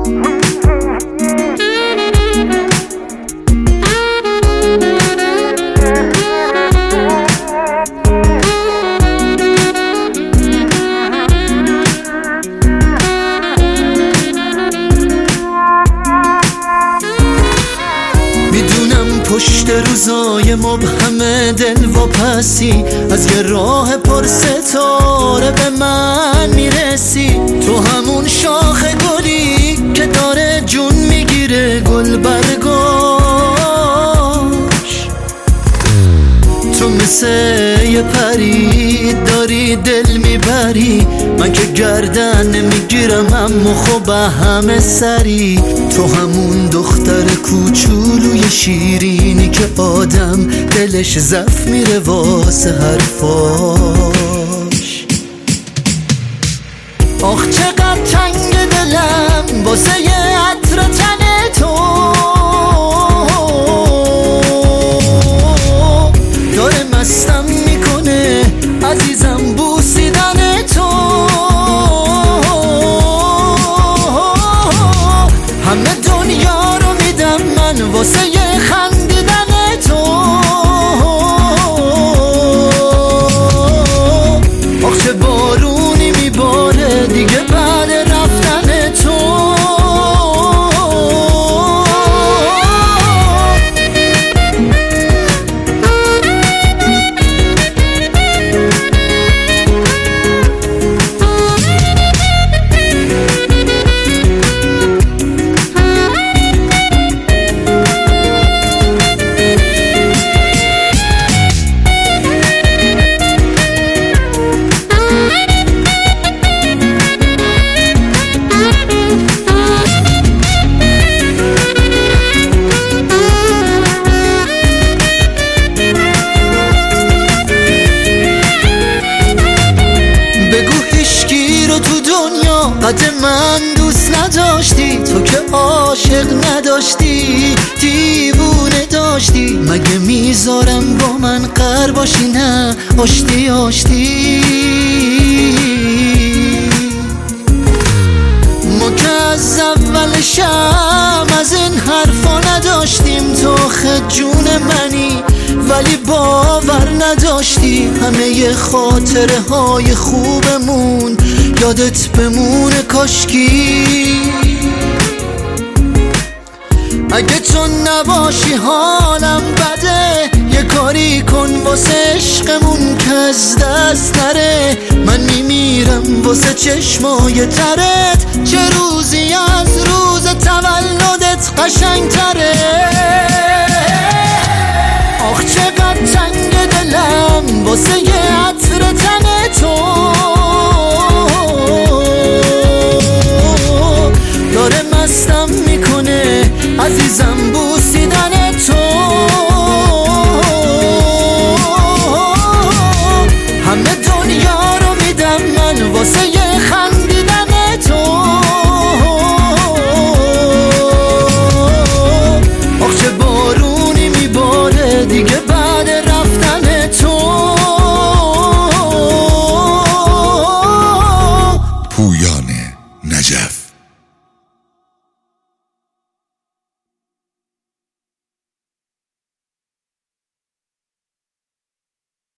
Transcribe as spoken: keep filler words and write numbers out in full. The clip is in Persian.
پشت روزای مبهم دل و پسی از یه راه پر ستاره به من میرسی. تو همون شاخ گلی که داره جون میگیره گل برگاش. تو مثل یه پری داری دل میبری، من که گردن نمیگیرم اما خب همه سری. تو همون دختر کوچولوی شیرینی که آدم دلش ضعف میره واسه حرفاش. آخ چقدر تنگ دلم واسه یه عطر تن تو، داره مستم میکنه عزیزم بوسیدن تو. همه دنیا رو میدم من واسه یه خندیدن تو. آخ چه بارونی میباره دیگه بعد رفتن تو. تو دنیا قد من دوست نداشتی، تو که عاشق نداشتی دیوونه داشتی. مگه میذارم با من قر باشی؟ نه آشتی آشتی. ما که از اول شم از این حرفا نداشتیم، تو خد جون منی ولی باور نداشتی. همه ی خاطره های خوبمون یادت بمونه کاشکی. اگه تو نباشی حالم بده، یه کاری کن واسه عشقمون که از دست نره. من میمیرم واسه چشمای ترت، چه روزی از روز تولدت قشنگ تره. آخ چقدر تنگ دلم واسه